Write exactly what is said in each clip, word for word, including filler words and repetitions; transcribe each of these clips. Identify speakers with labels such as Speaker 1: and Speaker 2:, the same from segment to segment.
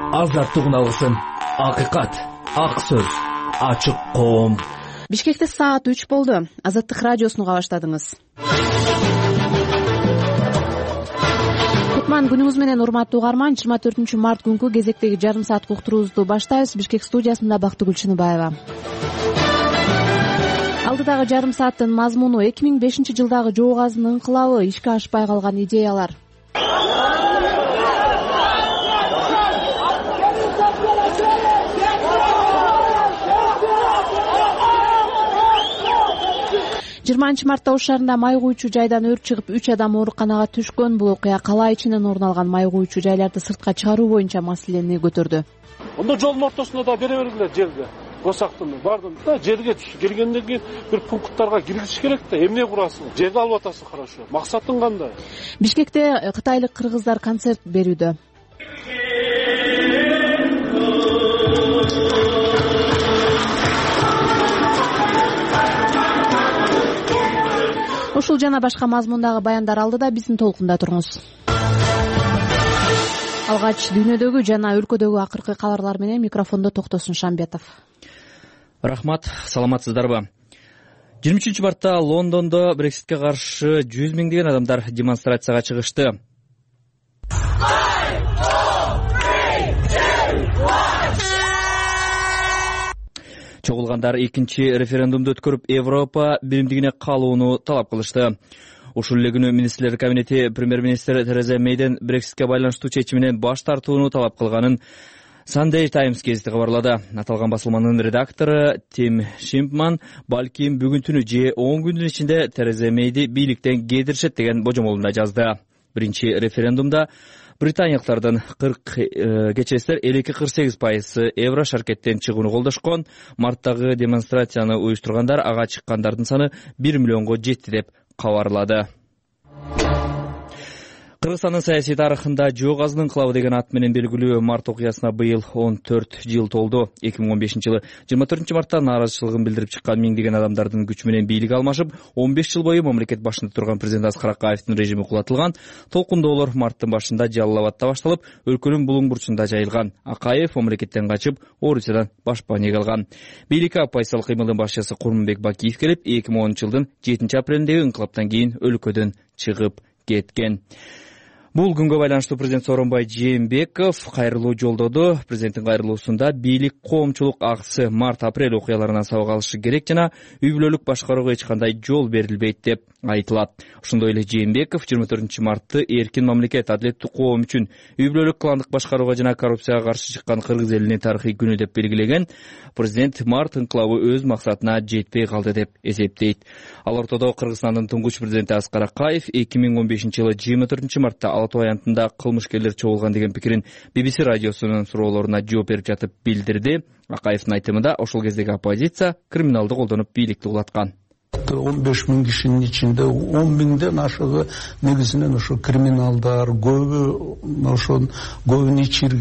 Speaker 1: азаттык уналгысын. Акыйкат, ак сөз, ачык коом.
Speaker 2: Бишкекте саат үч болду. Азаттык радиосуну уга баштадыңыз. Кутман күнүңүз менен, урматтуу угарман. жыйырма төртүнчү март күнкү кезектеги жарым саат уктуруубузду баштайбыз. Бишкек студиясында Бактыгүл Чыныбаева. Алдыдагы жарым сааттын мазмуну эки миң бешинчи жылдагы жоо газынын ыңкылабы, ишке ашпай калган идеялар. жыйырманчы мартта Ош шаарында май куючу жайдан өрт чыгып, үч адам ооруканага түшкөн. Бул окуя кала ичинен орун алган. Май куючу жайларды сыртка чыгаруу боюнча маселени көтөрдү.
Speaker 3: Онда жолдун ортосунда да бере бергиле жерге. Госактын бардым да, жерге киргенден кийин бир пункттарга киргизиш керек да. Эмне курасың? Жерди алып атасың, хорошо. Максатың кандай?
Speaker 2: Бишкекте кытайлык кыргыздар концерт берүүдө. Ушул жана башка мазмундагы баяндар алдыда, биздин толкунда туруңуз. Алгач дүйнөдөгү жана өлкөдөгү акыркы кабарлар менен микрофондо Токтосун Шамбетов.
Speaker 4: Рахмат, саламатсыздарбы? жыйырма үчүнчү мартта Лондондо Брекситке каршы жүз миңдеген адамдар демонстрацияга чыгышты. Чогулгандар экинчи референдумду өткөрүп, Европа биримдигине калууну талап кылышты. Ушул эле күнү министрлер кабинети премьер-министр Тереза Мейден Брекситке байланыштуу чечиминен баш тартууну талап кылганын Sunday Times гезити кабарлады. Аталган басылманын редактору Тим Шимпман балким бүгүн түнү же он күндүн ичинде Тереза Мейди бийликтен кетиришет деген божомолунда жазды. Биринчи референдумда британиялыктардын кырк кечесиздер элүү эки кырк сегиз пайызы евро шаркеттен чыгууну колдошкон. Марттагы демонстрацияны уюштургандар ага чыккандардын саны бир миллионго жетти деп кабарлады. Кыргызстандын саясий тарыхында жоо газынын ыңкылабы деген ат менен белгилүү март окуясына быйыл он төрт жыл толду. эки миң он бешинчи жылы жыйырма төртүнчү мартта нааразычылыгын билдирип чыккан миңдеген адамдардын күчү менен бийлик алмашып, он беш жыл бою мамлекет башында турган президент Аскар Акаевдин режими кулатылган. Толкундоолор марттын башында Жалал Абадта башталып, өлкөнүн булуң бурчунда жайылган. Акаев мамлекеттен качып, Орусиядан башпаанеге алган. Бийликке оппозициялык кыймылдын башчысы Курманбек Бакиев келип, эки миң онунчу жылдын жетинчи апрелиндеги ыңкылаптан кийин өлкөдөн чыгып кеткен. Бул күнгө байланыштуу президент Сооронбай Жээнбеков кайрылуу жолдоду. Президенттин кайрылуусунда бийлик коомчулук акысы март-апрель окуяларынан сабак алышы керек жана үй бүлөлүк башкарууга эч кандай жол берилбейт деп айтылат. Ошондой эле Жээнбеков жыйырма төртүнчү мартты эркин мамлекет, адилеттүү коом үчүн үй бүлөлүк кландык башкарууга жана коррупцияга каршы чыккан кыргыз элинин тарыхый күнү деп белгилеген. Президент март ыңкылабы өз максатына жетпей калды деп эсептейт. Ал ортодо Кыргызстандын туңгуч президенти Аскар Акаев эки миң он бешинчи жылы жыйырма төртүнчү мартта Алатоо аянтында кылмышкерлер чогулган деген пикирин би би си радиосунун суроолоруна жооп берип жатып билдирди. Акаевдин айтымында ошол кездеги оппозиция криминалды колдонуп бийликти кулаткан.
Speaker 5: он беш миң кишинин ичинде он миңден ашыгы негизинен ошо криминалдар, көбү ошол көбүн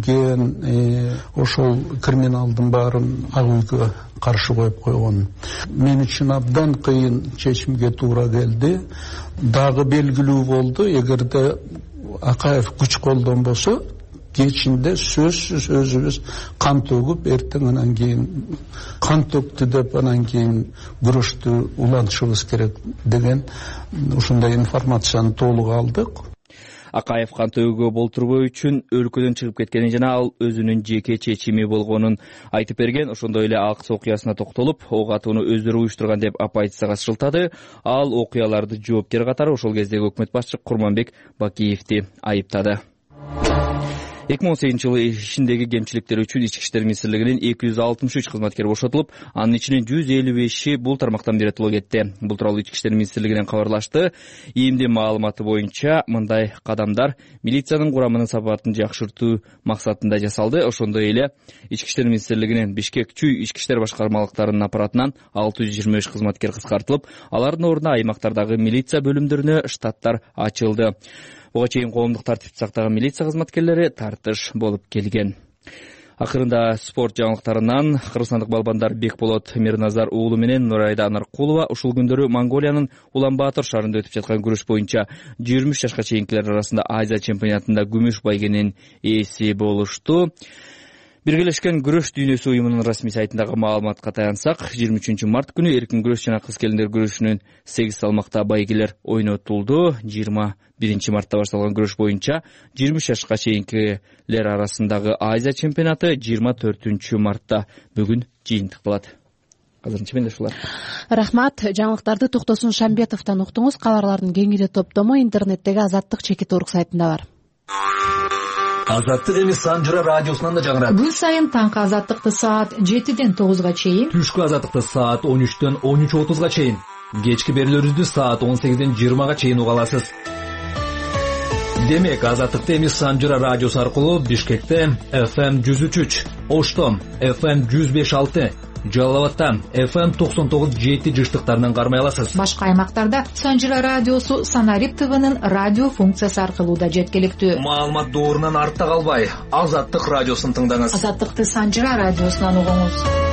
Speaker 5: ичирген, ошол криминалдын баарын ак үйгө каршы коюп койгон. Мен үчүн абдан кыйын чечимге туура келди. Дагы белгилүү болду, эгерде Акаев күч колдонбосо, кечинде сөзсүз өзүбүз кан төгүп, эртең анан кийин кан төктү деп анан кийин күрөштү улантышыбыз керек деген ушундай информацияны толук алдык.
Speaker 4: Акаев кан төгүүгө болтурбоо үчүн өлкөдөн чыгып кеткенин жана ал өзүнүн жеке чечими болгонун айтып берген. Ошондой эле Акс окуясына токтолуп, ок атууну өздөрү уюштурган деп оппозицияга шылтады. Ал окуяларды жоопкер катары ошол кездеги өкмөт башчы Курманбек Бакиевди айыптады. эки миң он сегизинчи жылы ишиндеги кемчиликтер үчүн Ички иштер министрлигинин эки жүз алтымыш үч кызматкери бошотулуп, анын ичинен жүз элүү беши бул тармактан биретило кетти. Бул тууралуу Ички иштер министрлигинен кабарлашты. ИИМдин маалыматы боюнча мындай кадамдар милициянын курамынын сапатын жакшыртуу максатында жасалды. Ошондой эле Ички иштер министрлигинин Бишкек чүй ички иштер башкармалыктарынын аппаратынан алты жүз жыйырма беш кызматкер кыскартылып, алардын ордуна аймактардагы милиция бөлүмдөрүнө штаттар ачылды. Буга чейин коомдук тартипти сактаган милиция кызматкерлери тартыш болуп келген. Акырында спорт жаңылыктарынан кыргызстандык балбандар Бекболот Мирназар уулу менен Нурайда Наркулова ушул күндөрү Монголиянын Улан-Баатыр шаарында өтүп жаткан күрөш боюнча жыйырма үч жашка чейинкилер арасында Азия чемпионатында күмүш байгенин ээси болушту. Биргелешкен күрөш дүйнөсү уюмунун расмий сайтындагы маалыматка таянсак, жыйырма үчүнчү март күнү эркин күрөш жана кыз келиндер күрөшүнүн сегиз салмакта байгелер ойнотулду. жыйырма биринчи мартта башталган күрөш боюнча жыйырма үч жашка чейинкилер арасындагы Азия чемпионаты жыйырма төртүнчү мартта бүгүн жыйынтыкталат. Азырынча менде ушулар.
Speaker 2: Рахмат. Жаңылыктарды Токтосун Шамбетовдон уктуңуз. Кабарлардын кеңири топтому интернеттеги Азаттык чекит орг сайтында бар.
Speaker 1: Азаттык эми Санжыра радиосунан да жаңырат.
Speaker 6: Күн сайын таңкы Азаттыкты саат жетиден тогузга чейин,
Speaker 1: Түшкү Азаттыкты саат он үчтөн он үч отузга чейин, кечки берүүлөрүбүздү саат он сегизден жыйырмага чейин уга аласыз. Демек, Азаттыкты эми Санжыра радиосу аркылуу Бишкекте эф эм жүз үч үч, Ошто эф эм жүз беш алты, Жалал Абадта эф эм токсон тогуз жети жыштыктарынан кармай аласыз.
Speaker 6: Башка аймактарда Санжыра радиосу Санарип ТВнын радио функциясы аркылуу да жеткиликтүү.
Speaker 1: Маалымат доорунан артта калбай, Азаттык радиосун тыңдаңыз.
Speaker 6: Азаттыкты Санжыра радиосунан угуңуз.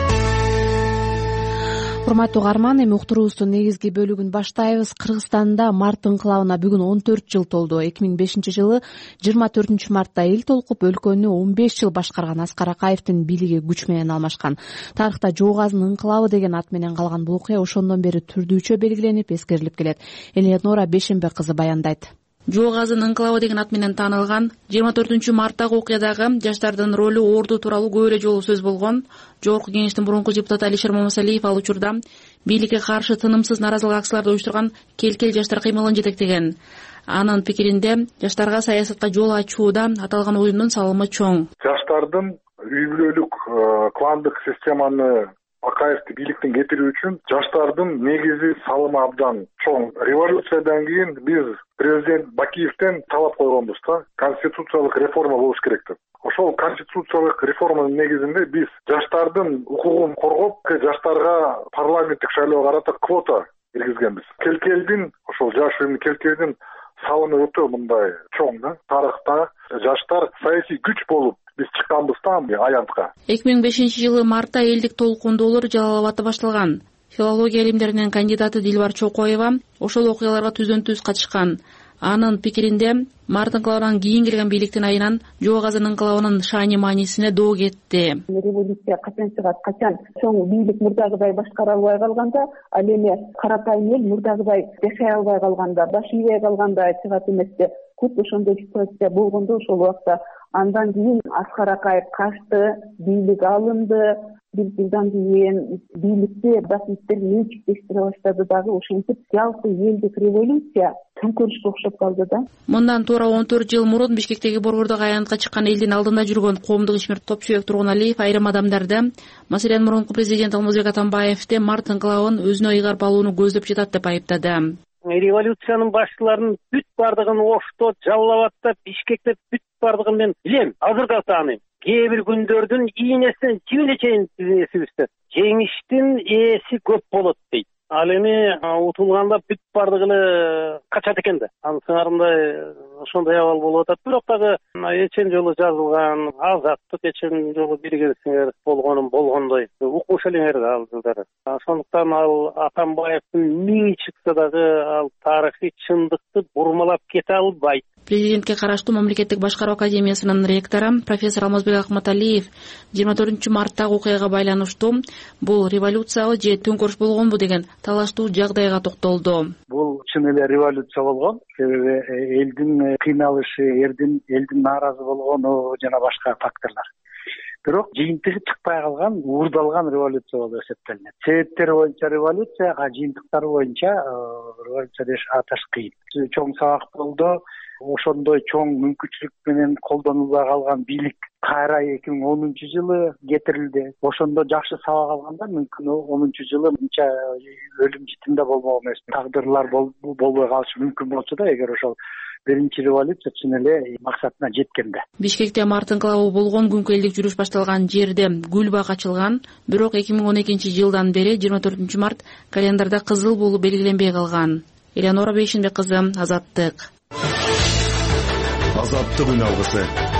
Speaker 2: Урматтуу угарман, эми уктуруубуздун негизги бөлүгүн баштайбыз. Кыргызстанда март инкылабына бүгүн он төрт жыл толду. эки миң бешинчи жылы жыйырма төртүнчү мартта эл толкуп өлкөнү он беш жыл башкарган Аскар Акаевдин бийлиги күч менен алмашкан. Тарыхта Жоо Казынын инкылабы деген ат менен калган бул окуя ошондон бери түрдүүчө белгиленип эскерилип келет. Элеонора Бешембе кызы баяндайт.
Speaker 7: Жоо Казынын инкылабы деген ат менен таанылган жыйырма төртүнчү марттагы окуядагы жаштардын ролу орду тууралуу көп эле жолу сөз болгон. Жогорку кеңештин мурунку депутаты Алишер Момосалиев ал учурда бийликке каршы тынымсыз нааразылык акцияларды уюштурган кел-кел жаштар кыймылын жетектеген. Анын пикиринде жаштарга саясатка жол ачууда аталган уюмдун салымы чоң.
Speaker 8: Жаштардын үй бүлөлүк кландык системаны Акаевди бийликтен кетирүү үчүн жаштардын негизи салымы абдан чоң. Революциядан кийин биз президент Бакиевден талап койгонбуз да, конституциялык реформа болуш керек деп. Ошол конституциялык реформанын негизинде биз жаштардын укугун коргоп, жаштарга парламенттик шайлоого карата квота киргизгенбиз. Келкелдин, ошол жаш уюм Келкелдин салымы өтө мындай чоң да. Тарыхта жаштар саясий күч болуп биз чыкканбыз да аянтка.
Speaker 7: эки миң бешинчи жылы мартта элдик толкундоолор Жалал Абадта башталган. Филология илимдеринин кандидаты Дилбар Чокоева ошол окуяларга түздөн-түз катышкан. Анын пикиринде март инкылабынан кийин келген бийликтин айынан Жоо Казынын инкылабынын шаани маанисине доо кетти.
Speaker 9: Революция качан чыгат, качан чоң бийлик мурдагыдай башкара албай калганда, ал эми карапайым эл мурдагыдай жашай албай калганда, баш ийбей калганда чыгат эместе. Көп ошондой ситуация болгондо ошол убакта андан кийин Аскар Акаев качты, бийлик алынды. Бир жылдан кийин бийликти басмиттер менчиктештире баштады дагы, ошентип жалпы элдик революция төңкөрүшкө окшоп калды да.
Speaker 7: Мындан туура он төрт жыл мурун Бишкектеги борбордук аянтка чыккан элдин алдында жүргөн коомдук ишмер Топчубек Тургуналиев айрым адамдарды, маселен мурунку президент Алмазбек Атамбаевди март инкылабын өзүнө ыйгарып алууну көздөп жатат деп айыптады.
Speaker 10: Революциянын башчыларынын бүт бардыгын Ошто, Жалал Абадта, Бишкекте бүт бардыгын мен билем, азыр да тааныйм. Кээ бир күндөрдүн ийнесинен жибине чейин эсибизде жеңиштин ээси көп болот дейт. Ал эми утулганда бүт бардыгы эле качат экен да. Анын сыңарындай ошондой абал болуп атат. Бирок дагы эчен жолу жазылган, Азаттык эчен жолу биргенсиңер болгонун болгондой укмуш элеңер да ал жылдары. Ошондуктан ал Атамбаевдин миңи чыкса дагы ал тарыхый чындыкты бурмалап кете албайт.
Speaker 7: Президентке караштуу мамлекеттик башкаруу академиясынын ректору профессор Алмазбек Акматалиев жыйырма төртүнчү марттагы окуяга байланыштуу бул революциябы же төңкөрүш болгонбу деген талаштуу жагдайга токтолду.
Speaker 10: Бул чын эле революция болгон. Себеби элдин кыйналышы, элдин элдин нааразы болгону жана башка факторлор. Бирок жыйынтыгы чыкпай калган, уурдалган революция болуп эсептелинет. Себептери боюнча революция, а жыйынтыктары боюнча революция деш аташ кыйын. Чоң сабак болду. Ошондой чоң мүмкүнчүлүк менен колдонулбай калган бийлик кайра эки миң онунчу жылы кетирилди. Ошондо жакшы сабак алганда мүмкүн онунчу жылы мынча өлүм житим да болмок эмес. Тагдырлар болбой калышы мүмкүн болчу да, эгер ошол биринчи революция чын эле максатына жеткенде.
Speaker 7: Бишкекте март инкылабы болгон күнкү элдик жүрүш башталган жерде гүл бак ачылган, бирок эки миң он экинчи жылдан бери жыйырма төртүнчү март календарда кызыл болуп белгиленбей калган. Элеонора Бейшенбек кызы, Азаттык.
Speaker 11: Азаттык үн алгысы.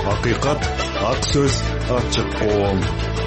Speaker 11: Акыйкат, ак сөз, ачык коом.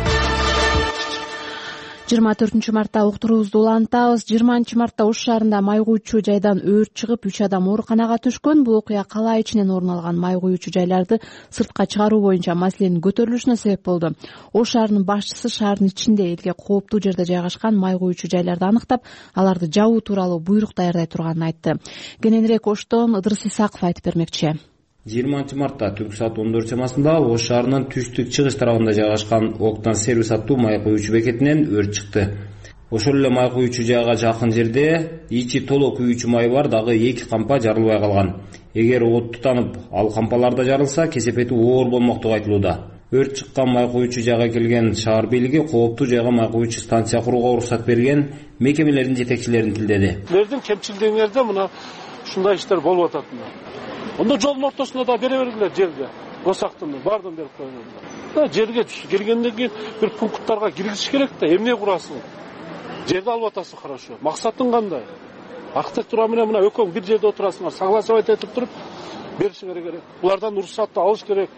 Speaker 2: жыйырма төртүнчү мартта уктуруубузду улантабыз. жыйырманчы мартта Ош шаарында май куючу жайдан өрт чыгып, үч адам ооруканага түшкөн. Бул окуя кала ичинен орун алган май куючу жайларды сыртка чыгаруу боюнча маселенин көтөрүлүшүнө себеп болду. Ош шаарынын башчысы шаардын ичинде элге кооптуу жерде жайгашкан май куючу жайларды аныктап, аларды жабуу тууралуу буйрук даярдай турганын айтты. Кененирээк Оштон Ыдырыс Исаков айтып бермекчи.
Speaker 12: жыйырманчы мартта түнкү саат он төрт чамасында Ош шаарынын түштүк чыгыш тарабында жайгашкан Октан сервис аттуу май куючу бекетинен өрт чыкты. Ошол эле май куючу жайга жакын жерде ичи толо күйүүчү май бар дагы эки кампа жарылбай калган. Эгер от тутанып, ал кампаларда жарылса, кесепети оор болмоктугу айтылууда. Өрт чыккан май куючу жайга келген шаар бийлиги кооптуу жайга май куючу станция курууга уруксат берген мекемелердин жетекчилерин тилдеди.
Speaker 3: Силердин кемчилдигиңерде мына ушундай иштер болуп атат. Онда жолдун ортосунда да бере бергиле жерге. Госактын бардын берип койгон. Да жерге келгенден кийин бир пункттарга киргизиш керек да, эмне курасың? Жерди алып атасың хорошо. Максатың кандай? Архитектура менен мына экөөң бир жерде отурасыңар, согласовать этип туруп беришиңер керек. Булардан уруксатты алыш керек.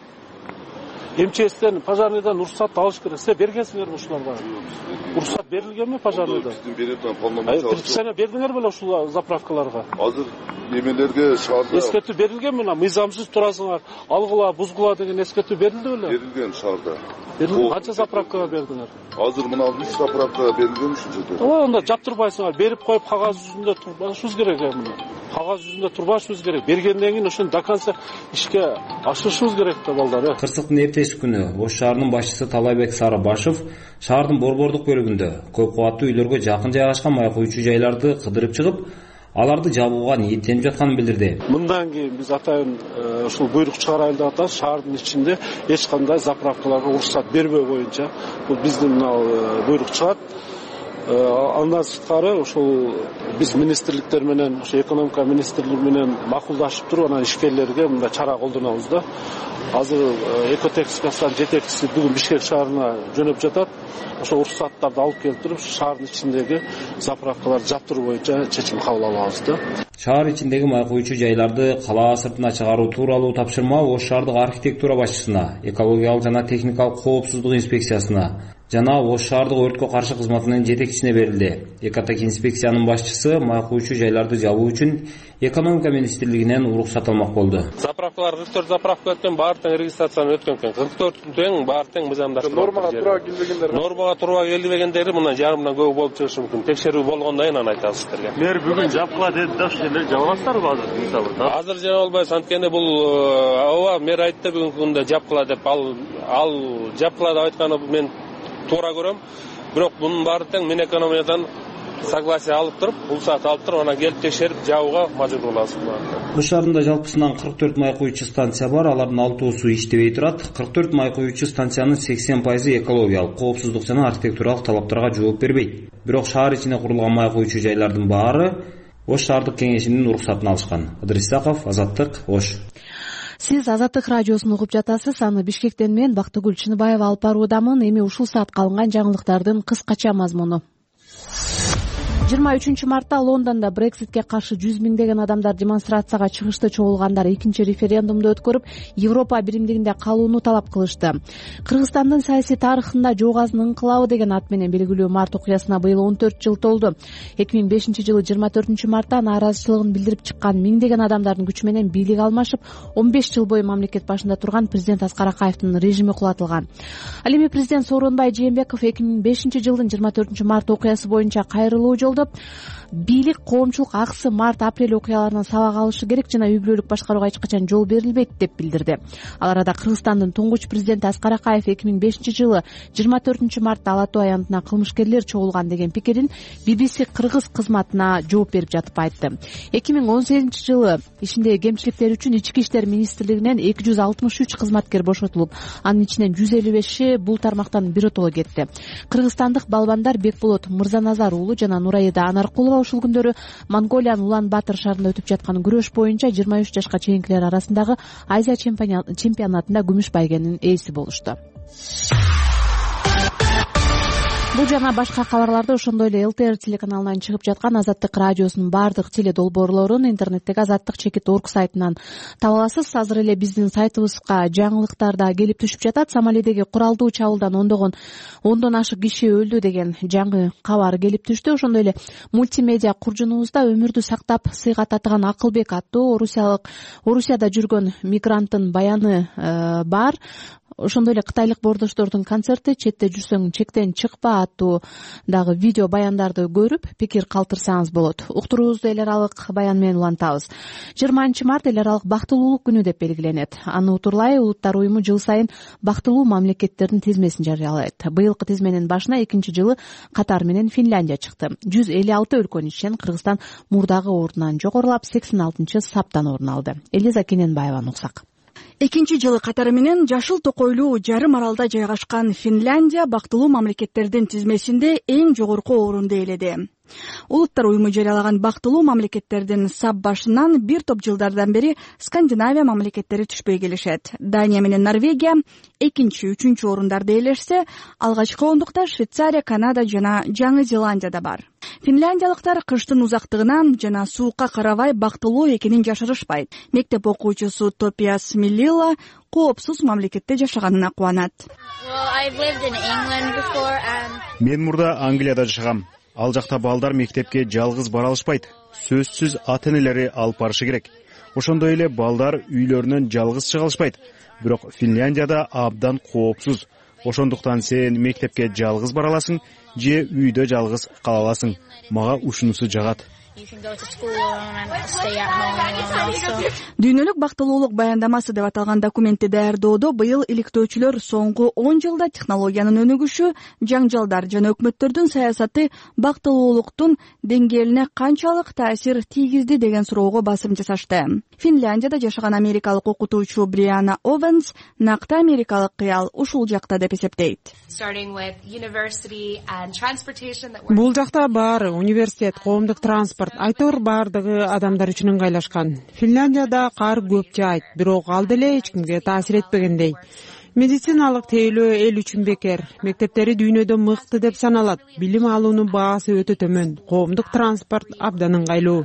Speaker 3: МЧСтен, пожарныйдан уруксат алыш керек. Силер бергенсиңерби ушуларга? Уруксат берилгенби пожарныйдан?
Speaker 13: Биздин берүүдөн полномочия.
Speaker 3: Предписание бердиңерби эле ушул заправкаларга?
Speaker 13: Азыр немелерге шаарда
Speaker 3: эскертүү берилген мына мыйзамсыз турасыңар, алгыла, бузгула деген эскертүү берилди беле?
Speaker 13: Берилген шаарда.
Speaker 3: Берилген канча заправкага бердиңер?
Speaker 13: Азыр мына үч заправкага берилген ушунча.
Speaker 3: Ооба, анда жаптырбайсыңар, берип коюп кагаз жүзүндө турбашыбыз керек эмне? Кагаз жүзүндө турбашыбыз керек. Бергенден кийин ошону до конца ишке ашырышыбыз керек да балдар.
Speaker 12: Кырсыктын эртеси күнү Ош шаарынын башчысы Талайбек Сарыбашев шаардын борбордук бөлүгүндө көп кабаттуу үйлөргө жакын жайгашкан май куючу жайларды кыдырып чыгып, аларды жабууга ниеттенип жатканын билдирди.
Speaker 3: Мындан кийин биз атайын ушул буйрук чыгарайлы деп атабыз. Шаардын ичинде эч кандай заправкаларга уруксат бербөө боюнча бул биздин мына буйрук чыгат. Андан сырткары ушул биз министрликтер менен, ошо экономика министрлиги менен макулдашып туруп, анан ишкерлерге мындай чара колдонобуз да. Азыр экотехникасынын жетекчиси бүгүн Бишкек шаарына жөнөп жатат. Ошо уруксаттарды алып келип туруп, шаардын ичиндеги заправкаларды жаптыруу боюнча чечим кабыл алабыз да.
Speaker 12: Шаар ичиндеги май куючу жайларды кала сыртына чыгаруу тууралуу тапшырма Ош шаардык архитектура башчысына, экологиялык жана техникалык коопсуздук инспекциясына жана Ош шаардык өрткө каршы кызматынын жетекчисине берилди. Экотех инспекциянын башчысы май куючу жайларды жабуу үчүн экономика министрлигинен уруксат алмак болду.
Speaker 14: Заправкалар кырк төрт заправка өткөн, баары тең регистрацияны өткөн экен. кырк төрт тең, баары тең мыйзамдаштырылган.
Speaker 13: Нормага туура келбегендер.
Speaker 14: Нормага туура келбегендери мындан жарымдан көп болуп чыгышы мүмкүн. Текшерүү болгондон кийин аны айтабыз силерге.
Speaker 15: Мэр бүгүн жапкыла деди да, ошол жерди жаба аласыздарбы азыр мисалы?
Speaker 14: Азыр жаба албайбыз, анткени бул ооба мэр айтты бүгүнкү күндө жапкыла деп. Ал ал жапкыла деп айтканы мен туура көрөм. Бирок бунун баары тең мен экономиядан согласие алып туруп, бул саат алып туруп, анан келип текшерип жабууга мажбур боласыз.
Speaker 12: Ош шаарында жалпысынан кырк төрт май куючу станция бар, алардын алтоосу иштебей турат. кырк төрт май куючу станциянын сексен пайызы экологиялык, коопсуздук жана архитектуралык талаптарга жооп бербейт. Бирок шаар ичине курулган май куючу жайлардын баары Ош шаардык кеңешинин уруксатын алышкан. Ыдырыс Исаков, Азаттык, Ош.
Speaker 2: Сиз Азаттык радиосун угуп жатасыз. Аны Бишкектен мен Бактыгүл Чыныбаева алып баруудамын. Эми ушул саатка алынган жаңылыктардын кыскача мазмуну. жыйырма үчүнчү мартта Лондондо Брекситке каршы жүз миңдеген адамдар демонстрацияга чыгышты. Чогулгандар экинчи референдумду өткөрүп, Европа биримдигинде калууну талап кылышты. Кыргызстандын саясий тарыхында Жоогазынын ыңкылабы деген ат менен белгилүү март окуясына быйыл он төрт жыл толду. эки миң бешинчи жылы жыйырма төртүнчү мартта нааразычылыгын билдирип чыккан миңдеген адамдардын күчү менен бийлик алмашып, он беш жыл бою мамлекет башында турган президент Аскар Акаевдин режими кулатылган. Ал эми президент Сооронбай Жээнбеков эки миң бешинчи жылдын жыйырма төртүнчү март окуясы боюнча кайрылуу жолдоп, бийлик коомчулук аксы март апрель окуяларынан сабак алышы керек жана үй бүлөлүк башкарууга эч качан жол берилбейт деп билдирди. Ал арада Кыргызстандын туңгуч президенти Аскар Акаев эки миң бешинчи жылы жыйырма төртүнчү мартта Ала Тоо аянтына кылмышкерлер чогулган деген пикирин би би си кыргыз кызматына жооп берип жатып айтты. эки миң он сегизинчи жылы ишиндеги кемчиликтер үчүн Ички иштер министрлигинен эки жүз алтымыш үч кызматкер бошотулуп, анын ичинен жүз элүү беши бул тармактан биротоло кетти. Кыргызстандык балбандар Бекболот Мырзаназар уулу жана Нурайда Анаркулова ушул күндөрү Монголиянын Улан Батыр шаарында өтүп жаткан күрөш боюнча жыйырма үч жашка чейинкилер арасындагы Азия чемпионатында күмүш байгенин ээси болушту. бул жана башка кабарларды ошондой эле ЛТР телеканалынан чыгып жаткан Азаттык радиосунун баардык теле долбоорлорун интернеттеги азаттык чекит орг сайтынан таба аласыз. Азыр эле биздин сайтыбызга жаңылыктар да келип түшүп жатат. Сомалидеги куралдуу чабуулдан ондогон ондон ашык киши өлдү деген жаңы кабар келип түштү. Ошондой эле мультимедиа куржунубузда өмүрдү сактап сыйга татыган Акылбек аттуу орусиялык Орусияда жүргөн мигранттын баяны бар. Ошондой эле кытайлык боордоштордун концерти четте жүрсөң чектен чыкпа аттуу дагы видео баяндарды көрүп пикир калтырсаңыз болот. Уктуруубузду эл аралык баян менен улантабыз. жыйырманчы март эл аралык бактылуулук күнү деп белгиленет. Аны утурлай Улуттар уюму жыл сайын бактылуу мамлекеттердин тизмесин жарыялайт. Быйылкы тизменин башына экинчи жылы катар менен Финляндия чыкты. жүз элүү алты өлкөнүн ичинен Кыргызстан мурдагы ордунан жогорулап сексен алтынчы саптан орун алды. Элиза Кененбаеваны уксак.
Speaker 16: Экинчи жылы катары менен жашыл токойлуу жарым аралда жайгашкан Финляндия бактылуу мамлекеттердин тизмесинде эң жогорку орунду ээледи. Улуттар уюму жарыялаган бактылуу мамлекеттердин сап башынан бир топ жылдардан бери Скандинавия мамлекеттери түшпөй келишет. Дания менен Норвегия экинчи, үчүнчү орундарды ээлешсе, алгачкы ондукта Швейцария, Канада жана Жаңы Зеландияда бар. Финляндиялыктар кыштын узактыгынан жана суукка карабай бактылуу экенин жашырышпайт. Мектеп окуучусу Топиас Миллила коопсуз мамлекетте жашаганына кубанат.
Speaker 17: Мен мурда Англияда жашагам. Ал жакта балдар мектепке жалгыз бара алышпайт. Сөзсүз ата-энелери алып барышы керек. Ошондой эле балдар үйлөрүнөн жалгыз чыга алышпайт. Бирок Финляндияда абдан коопсуз. Ошондуктан сен мектепке жалгыз бара аласың же үйдө жалгыз кала аласың. Мага ушунусу жагат.
Speaker 16: Дүйнөлүк бактылуулук баяндамасы деп аталган документти даярдоодо быйыл иликтөөчүлөр соңку он жылда технологиянын өнүгүшү, жаңжалдар жана өкмөттөрдүн саясаты бактылуулуктун деңгээлине канчалык таасир тийгизди деген суроого басым жасашты. Финляндияда жашаган америкалык окутуучу Бриана Овенс накты америкалык кыял ушул жакта деп эсептейт.
Speaker 18: Бул жакта баары университет, коомдук транспорт, айтор баардыгы адамдар үчүн ыңгайлашкан. Финляндияда кар көп жаайт, бирок ал деле эч кимге таасир этпегендей. Медициналык тейлөө эл үчүн бекер. Мектептери дүйнөдө мыкты деп саналат. Билим алуунун баасы өтө төмөн. Коомдук транспорт абдан ыңгайлуу.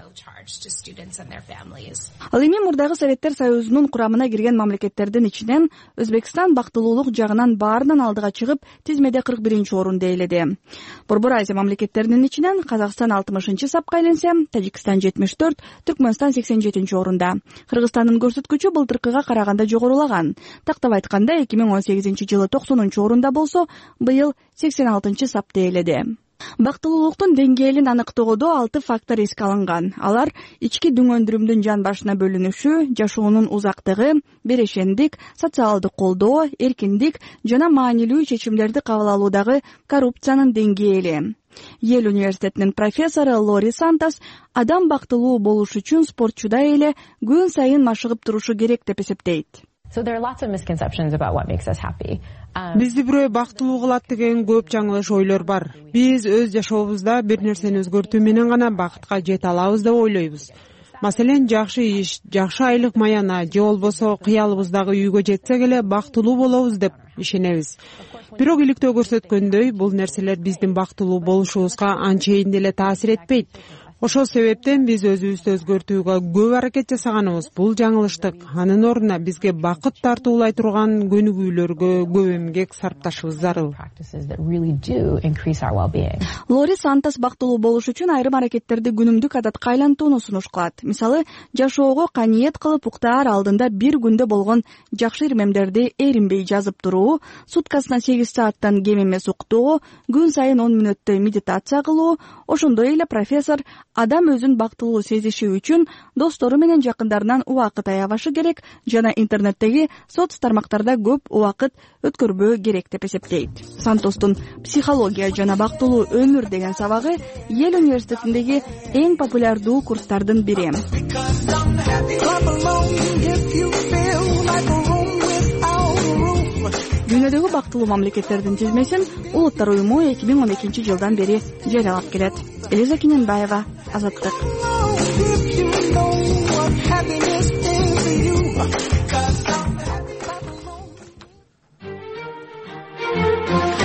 Speaker 16: Ал эми мурдагы Советтер Союзунун курамына кирген мамлекеттердин ичинен Өзбекстан бактылуулук жагынан баарынан алдыга чыгып, тизмеде кырк биринчи орунду ээледи. Борбор Азия мамлекеттеринин ичинен Казакстан алтымышынчы сапка айленсе, Тажикстан жетимиш төрт, Түркмөнстан сексен жетинчи орунда. Кыргызстандын көрсөткүчү былтыркыга караганда жогорулаган. Тактап айтканда эки миң он сегизинчи жылы токсонунчу орунда болсо, быйыл сексен алтынчы сапты ээледи. Бактылуулуктун деңгээлин аныктоодо алты фактор эске алынган. Алар ички дүңөндүрүмдүн жан башына бөлүнүшү, жашоонун узактыгы, берешендик, социалдык колдоо, эркиндик жана маанилүү чечимдерди кабыл алуудагы коррупциянын деңгээли. Йель университетинин профессору Лори Сантос адам бактылуу болуш үчүн спортчуда эле күн сайын машыгып турушу керек деп эсептейт.
Speaker 18: Бизди бирөө бактылуу кылат деген көп жаңылыш ойлор бар. Биз өз жашообузда бир нерсени өзгөртүү менен гана бакытка жете алабыз деп ойлойбуз. Маселен, жакшы иш, жакшы айлык маяна же болбосо кыялыбыздагы үйгө жетсек эле бактылуу болобуз деп ишенебиз. Бирок иликтөө көрсөткөндөй, бул нерселер биздин бактылуу болушубузга анчейин деле таасир этпейт. Ошол себептен биз өзүбүздү өзгөртүүгө көп аракет жасаганыбыз. Бул жаңылыштык. Анын ордуна бизге бакыт тартуулай турган көнүгүүлөргө көп эмгек сарпташыбыз зарыл.
Speaker 16: Лори Сантос бактылуу болуш үчүн айрым аракеттерди күнүмдүк адатка айлантууну сунуш кылат. Мисалы, жашоого каниет кылып уктаар алдында бир күндө болгон жакшы ирмемдерди эринбей жазып туруу, суткасына сегиз сааттан кем эмес уктоо, күн сайын он мүнөттөй медитация кылуу. Ошондой эле профессор адам өзүн бактылуу сезиши үчүн достору менен жакындарынан убакыт аябашы керек жана интернеттеги соц тармактарда көп убакыт өткөрбөө керек деп эсептейт. Сантостун психология жана бактылуу өмүр деген сабагы Йель университетиндеги эң популярдуу курстардын бири. Дүйнөдөгү бактылуу мамлекеттердин тизмесин Улуттар уюму эки миң он экинчи жылдан бери жарыялап келет. Элиза Кененбаева, Азаттык.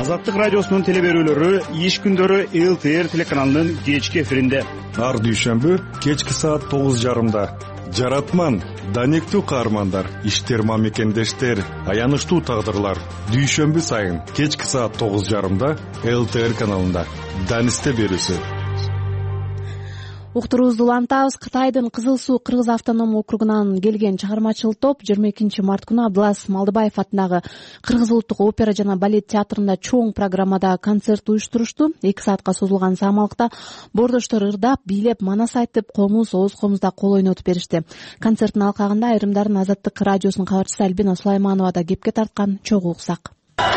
Speaker 17: Азаттык радиосунун теле берүүлөрү иш күндөрү эл ти эр телеканалынын кечки эфиринде.
Speaker 11: Ар дүйшөмбү кечки саат тогуз жарымда. Жаратман, данектүү каармандар, иштерма мекендештер, аянычтуу тагдырлар. Дүйшөмбү сайын кечки саат тогуз жарымда эл ти эр каналында. Данисте берүүсү.
Speaker 2: Уктуруубузду улантабыз. Кытайдын Кызыл Суу Кыргыз автоном округунан келген чыгармачыл топ жыйырма экинчи март күнү Абдылас Малдыбаев атындагы Кыргыз улуттук опера жана балет театрында чоң программада концерт уюштурушту. эки саатка созулган самалыкта бордоштор ырдап, бийлеп, манас айтып, комуз, ооз комузда кол ойнотуп беришти. Концерттин алкагында айрымдарын Азаттык радиосунун кабарчысы Альбина Сулайманова да кепке тарткан. Чогуу уксак.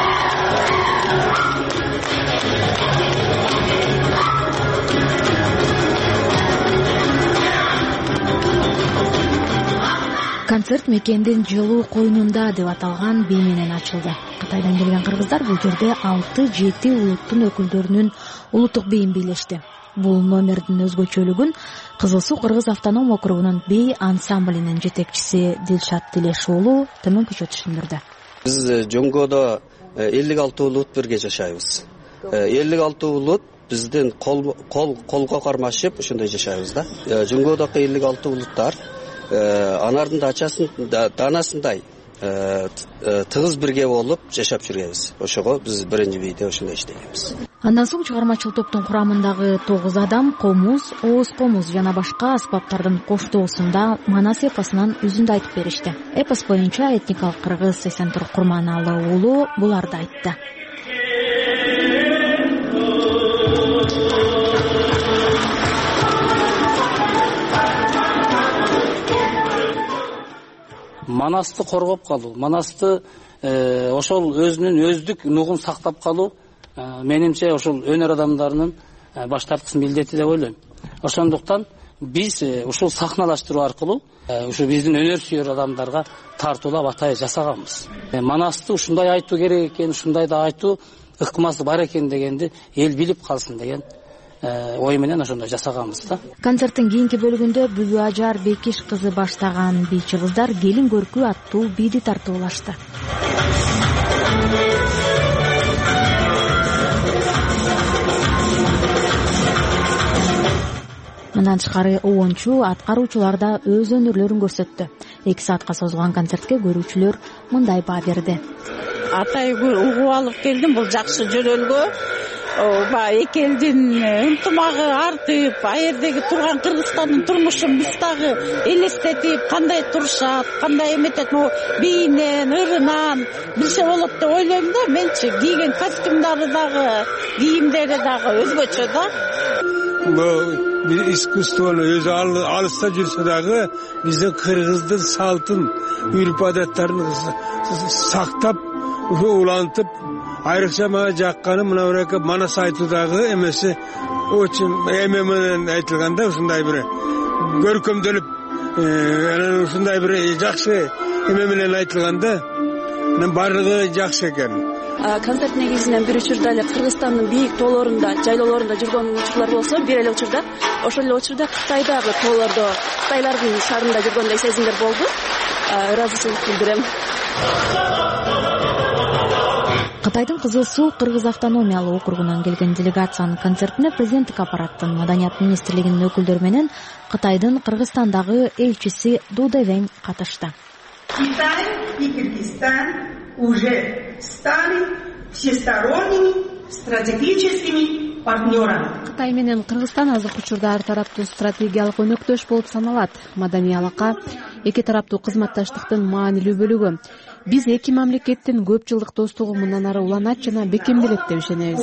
Speaker 2: Концерт мекендин жылуу койнунда деп аталган бий менен ачылды. Кытайдан келген кыргыздар бул жерде алты жети улуттун өкүлдөрүнүн улуттук бийин бийлешти. Бул номердин өзгөчөлүгүн Кызыл Суу Кыргыз автоном округунун бий ансамблинин жетекчиси Дилшат Тилеш уулу төмөнкүчө түшүндүрдү.
Speaker 19: Биз Жоңгодо элүү алты улут бирге жашайбыз. элүү алты улут биздин кол кол колго кармашып ошондой жашайбыз да. Жоңгодогу элүү алты улуттар анардын дачасын данасындай тыгыз бирге болуп жашап жүргөнбүз. Ошого биз биринчи бийде ошондой иштегенбиз.
Speaker 2: Андан соң чыгармачыл топтун курамындагы тогуз адам комуз, ооз комуз жана башка аспаптардын коштоосунда манас эпосунан үзүндү айтып беришти. Эпос боюнча этникалык кыргыз Эсентур Курманалы уулу буларды айтты.
Speaker 20: Манасты коргоп калуу, манасты ошол өзүнүн өздүк нугун сактап калуу менимче ошол өнөр адамдарынын баштапкы милдети деп ойлойм. Ошондуктан биз ушул сахналаштыруу аркылуу ушу биздин өнөр сүйөр адамдарга тартуулап атай жасаганбыз. Манасты ушундай айтуу керек экен, ушундай да айтуу ыкмасы бар экен дегенди эл билип калсын деген ой менен ошондой жасаганбыз да.
Speaker 2: Концерттин кийинки бөлүгүндө Бүбү Ажар Бекиш кызы баштаган бийчи кыздар келин көркү аттуу бийди тартуулашты. Мындан тышкары оончу аткаруучулар да өз өнөрлөрүн көрсөттү. эки саатка созулган концертке көрүүчүлөр мындай баа берди.
Speaker 21: Атай угуп алып келдим, бул жакшы жөнөлгө. Баягы эки элдин ынтымагы артып, а жердеги турган Кыргызстандын турмушун биз дагы элестетип, кандай турушат, кандай эметет, могу бийинен, ырынан билсе болот деп ойлойм да. Менчи кийген костюмдары дагы, кийимдери дагы өзгөчө да.
Speaker 22: Бул искусствону өзү алыста жүрсө дагы биздин кыргыздын салтын, үрп адаттарын сактап, улантып, айрыкча мага жакканы мына бирөкө манас айтуудагы эмеси очень эме менен айтылганда ушундай бир көркөмдөлүп, анан ушундай бир жакшы эме менен айтылганда баардыгы жакшы экен.
Speaker 23: Концерт негизинен бир учурда эле Кыргызстандын бийик тоолорунда, жайлоолорунда жүргөн учурлар болсо, бир эле учурда, ошол эле учурда Кытайдагы тоолордо, Кытайлардын шаарында жүргөндөй сезимдер болду. Ыраазычылык билдирем.
Speaker 2: Кытайдын Кызыл Суу Кыргыз автономиялык округунан келген делегациянын концертине президенттик аппараттын Маданият министрлигинин өкүлдөрү менен Кытайдын Кыргызстандагы элчиси Ду Дэвэнь катышты.
Speaker 24: Китай и Кыргызстан уже стали всесторонними стратегическими партнерами.
Speaker 2: Кытай менен Кыргызстан азыркы учурда ар тараптуу стратегиялык өнөктөш болуп саналат. Маданиялыкка эки тараптуу кызматташтыктын маанилүү бөлүгү. Биз эки мамлекеттин көп жылдык достугу мындан ары уланат жана бекемделет деп ишенебиз.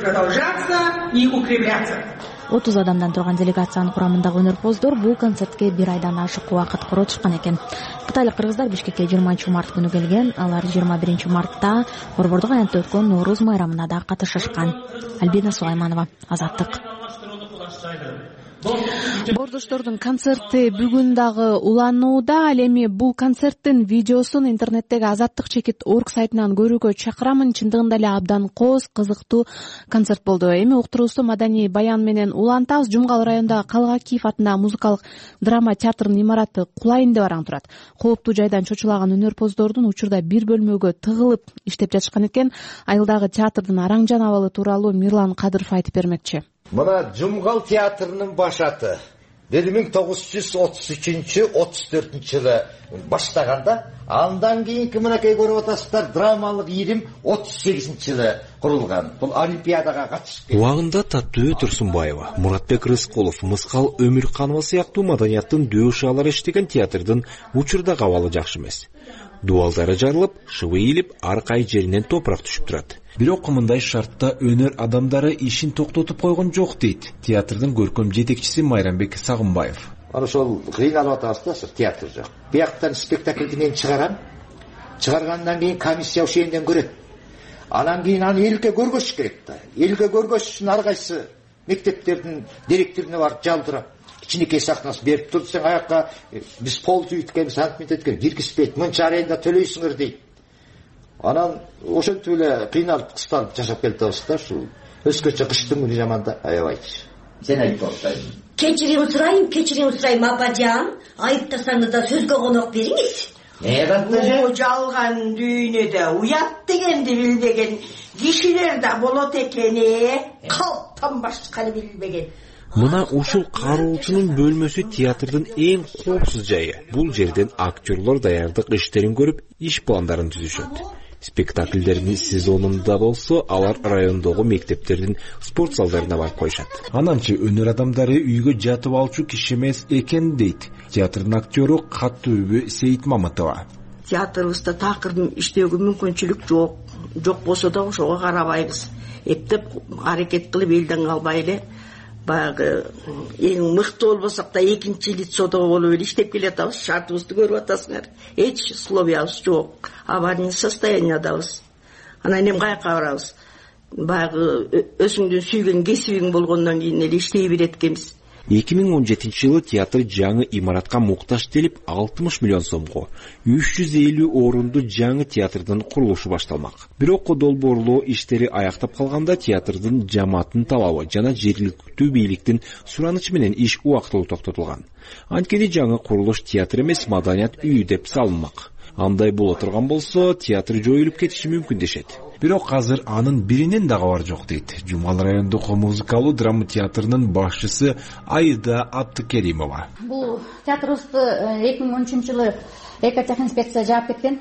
Speaker 2: отуз адамдан турган делегациянын курамындагы өнөрпоздор бул концертке бир айдан ашык убакыт коротушкан экен. Кытайлык кыргыздар Бишкекке жыйырманчы март күнү келген, алар жыйырма биринчи мартта Борбордук аянтта өткөн Нооруз майрамына да катышышкан. Альбина Сулайманова, Азаттык. Боордоштордун концерти бүгүн дагы уланууда. Ал эми бул концерттин видеосун интернеттеги азаттык чекит орг сайтынан көрүүгө чакырамын. Чындыгында эле абдан кооз, кызыктуу концерт болду. Эми уктуруубузду маданий баян менен улантабыз. Жумгал районундагы Калгакиев атындагы музыкалык драма театрынын имараты кулайын деп араң турат. Кооптуу жайдан чочулаган өнөрпоздордун учурда бир бөлмөгө тыгылып иштеп жатышкан экен. Айылдагы театрдын араң жан абалы тууралуу Мирлан Кадыров айтып бермекчи.
Speaker 1: Мына Жумгал театрынын башаты бир миң тогуз жүз отуз үчүнчү отуз төртүнчү жылы баштаганда, андан кийинки мынакей көрүп атасыздар драмалык ирим отуз сегизинчи жылы курулган. Бул олимпиадага катышып
Speaker 4: убагында Таттуу Турсунбаева, Муратбек Рыскулов, Мыскал Өмүрканова сыяктуу маданияттын дөөшалары иштеген театрдын учурда кабалы жакшы эмес. Дуалдары жарылып, шыбы ийилип, ар кай жеринен топурак түшүп турат. Бирок мындай шартта өнөр адамдары ишин токтотуп койгон жок дейт театрдын көркөм жетекчиси Майрамбек Сагынбаев.
Speaker 1: Аны ошол кыйналып атабыз да, театр жок. Бияктан спектакльди мен чыгарам. Чыгаргандан кийин комиссия ошенден көрөт. Анан кийин аны элге көргөзүш керек да. Элге көргөзүш үчүн ар кайсы мектептердин директоруна барып жалдырам. Кичинекей сахнасы берип туруп, сен аякка биз пол түйүткенбиз, антмент эткенбиз, киргизбейт, мынча аренда төлөйсүңөр дейт. Анан ошентип эле кыйналып кысталып жашап келатабыз да, ушул өзгөчө кыштын күнү жаман да, аябайчы. Сен айтып атпайсың.
Speaker 5: Кечирим сурайм, кечирим сурайм апажан. Айыптасаңыз да сөзгө конок бериңиз.
Speaker 1: Бул
Speaker 5: жалган дүйнөдө уят дегенди билбеген кишилер да болот экени, калптан башканы билбеген.
Speaker 4: Мына ушул кароочунун бөлмөсү театрдын эң коопсуз жайы. Бул жерден актерлор даярдык иштерин көрүп, иш пландарын түзүшөт. Спектакльдердин сезонунда болсо, алар райондогу мектептердин спорт залдарына барып коюшат. Ананчы өнөр адамдары үйгө жатып алчу киши эмес экен дейт театрдын актёру Каттууүбү Сейит Мамытова.
Speaker 5: Театрыбызда такыр иштөөгө мүмкүнчүлүк жок. Жок болсо да ошого карабайбыз. Эптеп аракет кылып элден калбай эле баягы эң мыкты болбосок да экинчи лицодо болуп эле иштеп келатабыз. Шартыбызды көрүп атасыңар. Эч условиябыз жок. Аварийный состояниядабыз. Анан эми каяка барабыз? Баягы өзүңдүн сүйгөн кесибиң болгондон кийин эле иштей берет экенбиз.
Speaker 4: эки миң он жетинчи жылы театр жаңы имаратка муктаж делип алтымыш миллион сомго үч жүз элүү орунду жаңы театрдын курулушу башталмак. Бирок долбоорлоо иштери аяктап калганда театрдын жамааттын талабы жана жергиликтүү бийликтин суранычы менен иш убактылуу токтотулган. Анткени жаңы курулуш театр эмес, маданият үйү деп салынмак. Андай боло турган болсо, театр жоюлуп кетиши мүмкүн дешет. Бирок азыр анын биринен да кабар жок дейт Жумгал райондогу музыкалуу драма театрынын башчысы Айда Абдыкеримова.
Speaker 6: Бул театрыбызды эки миң он үчүнчү жылы экотехинспекция жаап кеткен.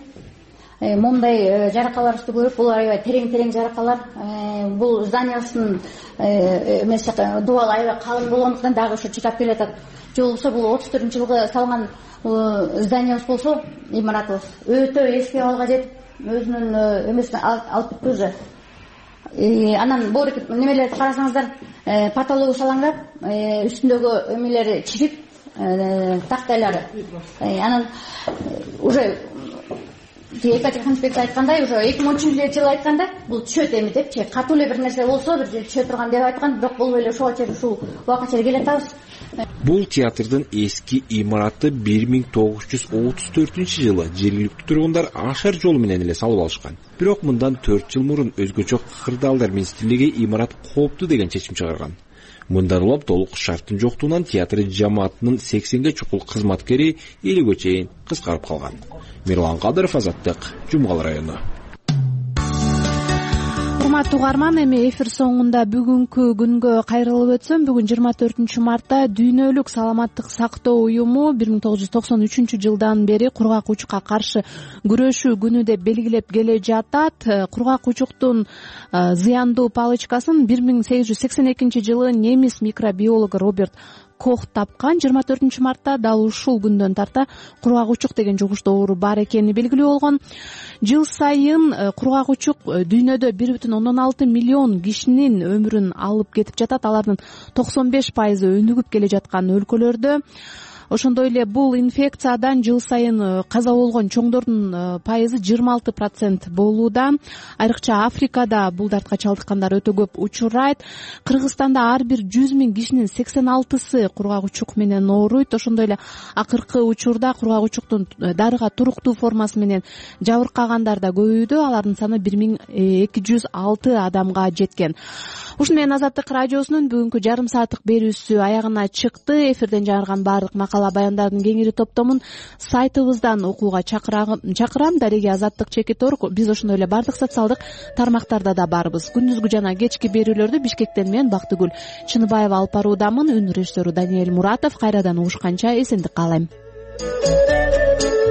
Speaker 6: Мондай жаракаларыбызды көрүп, бул аябай терең-терең жаракалар. Бул зданиябыздын эмеси дубал аябай калың болгондуктан дагы ошо чыдап келатат. Жол болсо бул отуз төртүнчү жылга салган зданиябыз болсо, имаратыбыз өтө эски абалга жетип, өзүнүн эмесин алып бүттү уже. Анан бул немелерди карасаңыздар, потологу салаңдап, үстүндөгү эмелери чирип, тактайлары. Анан уже экотехинспекция айткандай, уже эки миң он үчүнчү жылы айтканда, бул түшөт эми депчи, катуу эле бир нерсе болсо, бир жер түшө турган деп айткан, бирок болбой эле ошого чейин ушул убакка чейин келатабыз.
Speaker 4: Бул театрдын эски имараты бир миң тогуз жүз отуз төртүнчү жылы жергиликтүү тургундар ашар жол менен эле салып алышкан. Бирок мындан төрт жыл мурун өзгөчө кырдаалдар министрлиги имарат кооптуу деген чечим чыгарган. Мындан улам толук шарттын жоктугунан театр жамаатынын сексенге чукул кызматкери элүүгө чейин кыскарып калган. Мирлан Кадыров, Азаттык, Жумгал району.
Speaker 2: Урматтуу угарман, эми эфир соңунда бүгүнкү күнгө кайрылып өтсөм, бүгүн жыйырма төртүнчү мартта Дүйнөлүк саламаттык сактоо уюму бир миң тогуз жүз токсон үчүнчү жылдан бери кургак учукка каршы күрөшүү күнү деп белгилеп келе жатат. Кургак учуктун зыяндуу палычкасын бир миң сегиз жүз сексен экинчи жылы немис микробиологу Роберт Кох тапкан. жыйырма төртүнчү мартта дал ушул күндөн тарта кургак учук деген жугуштуу оору бар экени белгилүү болгон. Жыл сайын кургак учук дүйнөдө бир бүтүн ондон алты миллион кишинин өмүрүн алып кетип жатат. Алардын токсон беш пайызы өнүгүп келе жаткан өлкөлөрдө. ошондой эле бул инфекциядан жыл сайын каза болгон чоңдордун пайызы жыйырма алты процент болууда. Айрыкча Африкада бул дартка чалдыккандар өтө көп учурайт. Кыргызстанда ар бир жүз миң кишинин сексен алтысы кургак учук менен ооруйт. Ошондой эле акыркы учурда кургак учуктун дарыга туруктуу формасы менен жабыркагандар да көбөйдү. Алардын саны бир миң эки жүз алты адамга жеткен. Ушуну менен Азаттык радиосунун бүгүнкү жарым сааттык берүүсү аягына чыкты. Эфирден жарган баардык макала баяндардын кеңири топтомун сайтыбыздан окууга чакырам. Дареги Азаттык чекит орг. Биз ошондой эле баардык социалдык тармактарда да барбыз. Күндүзгү жана кечки берүүлөрдү Бишкектен мен Бактыгүл Чыныбаева алып баруудамын. Үн режиссеру Даниэль Муратов. Кайрадан угушканча эсендик каалайм.